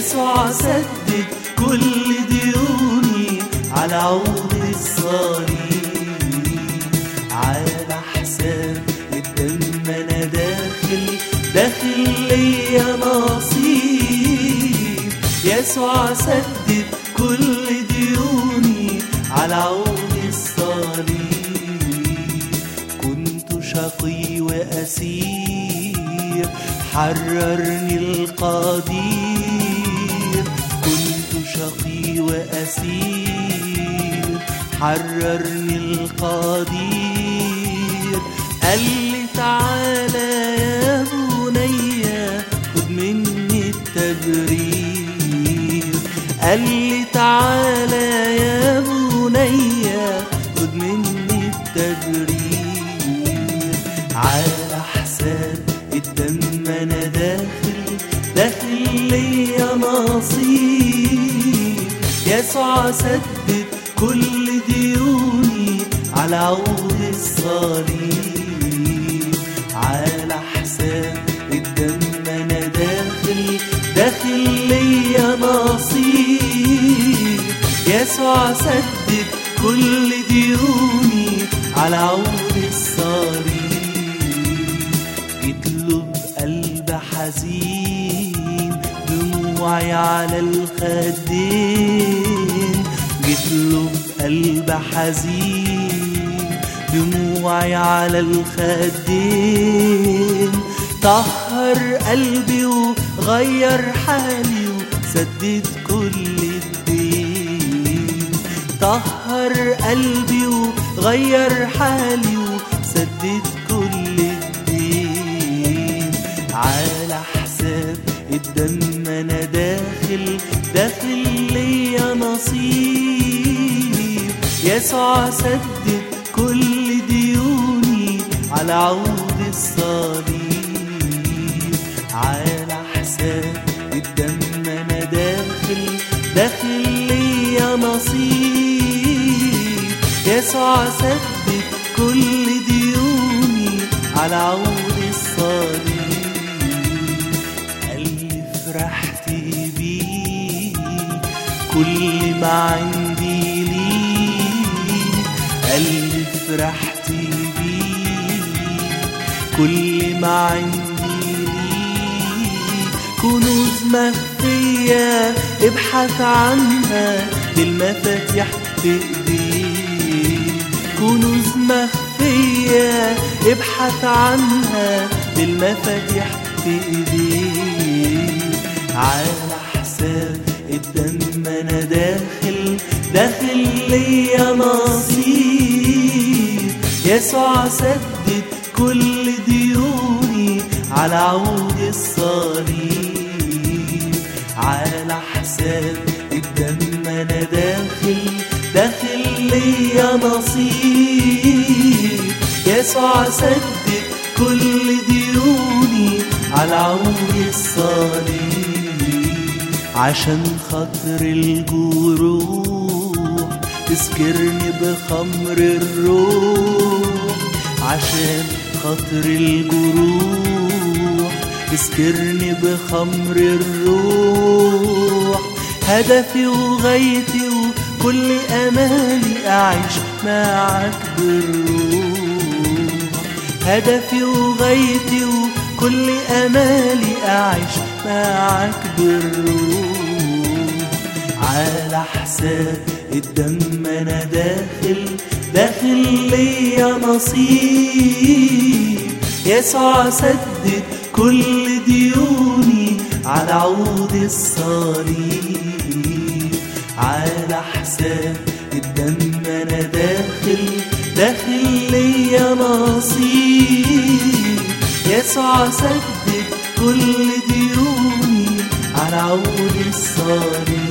يسوع سدد كل ديوني على عود الصليب، على حساب الدم أنا داخل ليا نصيب. يسوع سدد كل ديوني على عود الصليب. كنت شقي وأسير حررني القدير، كنت شقي وأسير حررني القدير. قال لي تعالى يا بنيا خد مني التبرير، قال لي تعالى يا بنيا خد مني التبرير. على حساب الدم أنا داخل ليا نصيب. يسوع سدد كل ديوني على عود الصليب، على حساب الدم أنا داخل ليا نصيب. يسوع سدد كل ديوني على عود الصليب. جيتله بقلب حزين دموعي على الخدين، جيتله بقلب حزين دموعي على الخدين. طهر قلبي وغير حالي وسدد كل الدين، طهر قلبي وغير حالي وسدد كل الدين. على حساب الدم أنا داخل ليا نصيب. يسوع سدد كل ديوني على عود الصليب، على حساب الدم أنا داخل ليا نصيب. يسوع سدد كل ديوني على عود الصليب. قال لي فرحت بيه كل ما عندي ليه، قال لي فرحت بيه كل ما عندي ليه. كنوز مخفية ابحث عنها للمفاتيح في ايديه، كنوز مخفية ابحث عنها للمفاتيح في ايديه. على حساب الدم أنا داخل ليا نصيب. يسوع سدد كل ديوني على عود الصليب، على حساب الدم أنا داخل ليا نصيب. يسوع سدد كل ديوني على عود الصليب. عشان خاطر الجروح تسكرني بخمر الروح، عشان خاطر الجروح تسكرني بخمر الروح. هدفي وغايتي وكل أمالي أعيش معك بالروح، هدفي وغايتي وكل أمالي أعيش معك بالروح. على حساب الدم أنا داخل ليا نصيب. يسوع سدد كل ديوني على عود الصليب، على حساب الدم أنا داخل ليا نصيب. يسوع سدد كل ديوني على عود الصليب.